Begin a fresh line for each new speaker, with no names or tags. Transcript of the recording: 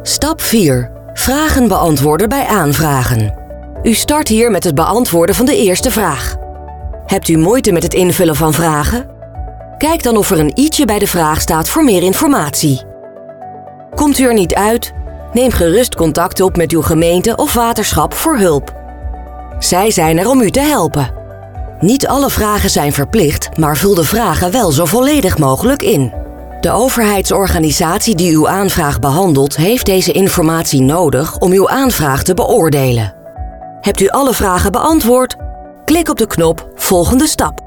Stap 4. Vragen beantwoorden bij aanvragen. U start hier met het beantwoorden van de eerste vraag. Hebt u moeite met het invullen van vragen? Kijk dan of er een i'tje bij de vraag staat voor meer informatie. Komt u er niet uit? Neem gerust contact op met uw gemeente of waterschap voor hulp. Zij zijn er om u te helpen. Niet alle vragen zijn verplicht, maar vul de vragen wel zo volledig mogelijk in. De overheidsorganisatie die uw aanvraag behandelt, heeft deze informatie nodig om uw aanvraag te beoordelen. Hebt u alle vragen beantwoord? Klik op de knop Volgende stap.